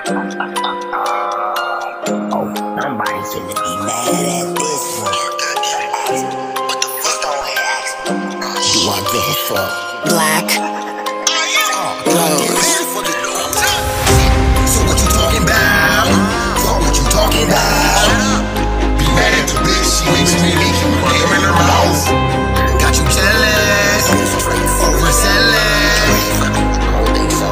Oh, somebody's gonna be mad at this one. Do I give a fuck? Black Rose. So what you talking about? Fuck what you talking about? Be mad at the bitch, she makes me leak you name in her mouth. Got you jealous, overzealous. I don't think so.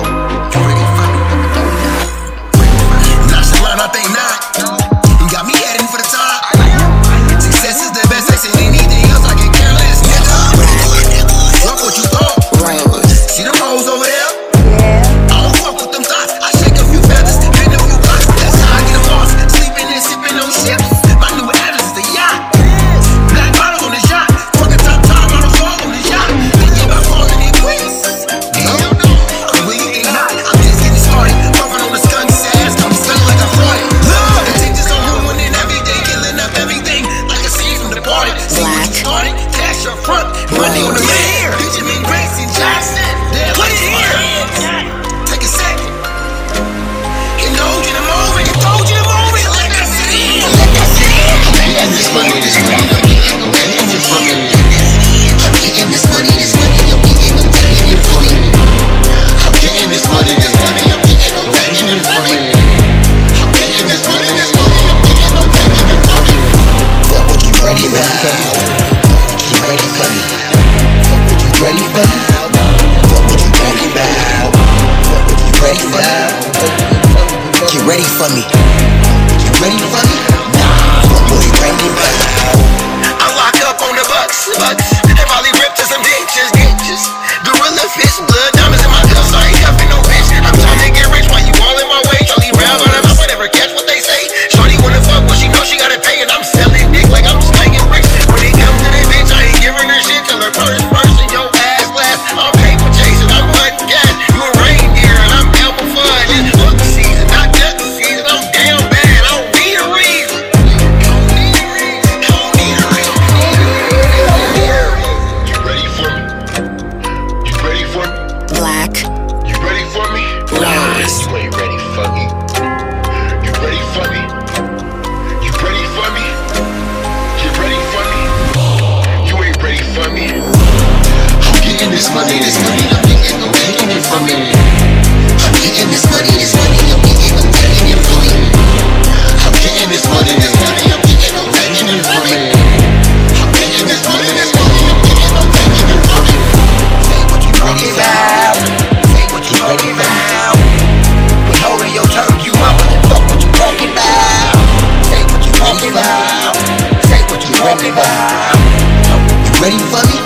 Nonchalant, I think not. You got me heading for the top. Success is the best sex and anything else I can care less, nigga. Fuck what you thought. See them hoes over there? I don't fuck with them thoughts. I shake a few feathers, bend a few blocks. That's how I get them lost. Sleeping and sipping on ships. My new Atlas is the yacht. Black bottles on the yacht. Fucking top on the floor on the yacht. Thinking about falling in queens. Hell no. I'm really not. I'm just getting started. Puffing on the skunk's ass. I'm smelling like a fraud. Love. The tinges on ruining everything. Killing up everything. Like a scene from the party. See what you started. Cash up front. Money on the man. Benjamin Grayson Jackson. Put it here. Take a second. He told you to move it. He told you to move it. Let that sit in. Let that sit in. I'm getting this money. This money. I'm getting this money. I'm getting this money. This money. I'm getting it for me. I'm getting this money. This money. I'm getting it for me. I'm getting this money. This money. I'm getting it for me. Fuck what you ready now. You ready for me? Fuck what you ready for? Fuck what you ready about? Fuck what you ready for? You ready for me? You ready for me? Nah, fuck what you ready about? I lock up on the bucks. And probably rip to some ditches. Gorilla fish, blood diamonds in my cuffs. I ain't cuffing no bitch. I'm trying to get rich while you all in my way. Charlie Brown on them, I would never catch what they say. Shorty wanna fuck, but she know she gotta pay, and I'm selling dick like I'm slanging bricks. When it comes to that bitch, I ain't giving her shit till her first person, your ass last. I'm paper chasing, I'm hunting gas. You a reindeer, and I'm Elmer Fudd. It's hook season, not duck season. I'm down bad, I don't need a reason. You ready for me? You ready for me? Black You ready for me? Rose. You ain't ready for me. You ready for me? You ready for me? You ready for me? You ain't ready for me. I'm getting this money. This money. I'm getting it for me. I'm getting this money. This money. I'm getting it for me. I'm getting this money. This money. I'm getting it for me. I'm getting this money. This money. I'm getting it for me. Say what you ready about. Say what you ready about. We holding your turn, you mama. Fuck what you talking about. Say what you ready about. Say what you ready about. You ready for me?